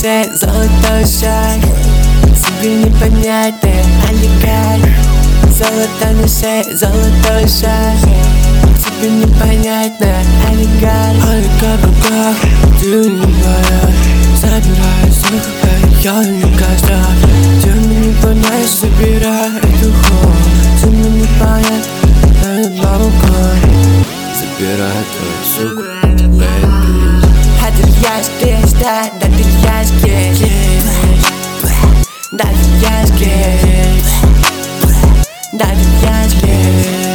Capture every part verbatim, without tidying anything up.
шее золотой шаг. Тебе непонятная олигарх. Золото на шее, золотой шаг. Тебе непонятная олигарх. Олигарх в руках, ты не моя. Забирай всех, я не костра. Ты мне не понять, забирай эту хуй. Ты мне не понять, это балкон. Забирай твою суку, baby. А ты я здесь, да, да ты я здесь. Да ты я здесь. Да ты я здесь.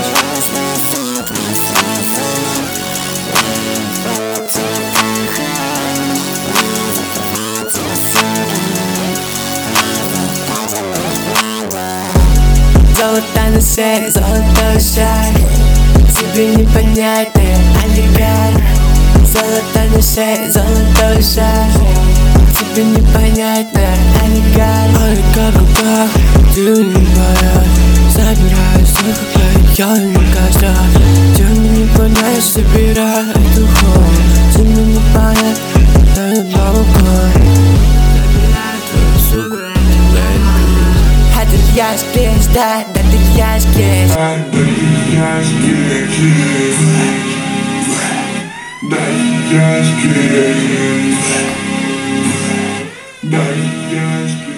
Золото на шее, золотой шаг. Тебе непонятная олигарх. Золото на шее, золотой шаг. Тебе непонятная олигарх. Олигарх в руках, ты не моя. Забирай всех, я не костра. Ты мне не понять, забирай эту хуй. Ты мне не понять, это балкон. Забирай твою суку, baby. А ты я здесь, да, да ты я здесь. Да ты я здесь. Да я здесь. Да я здесь.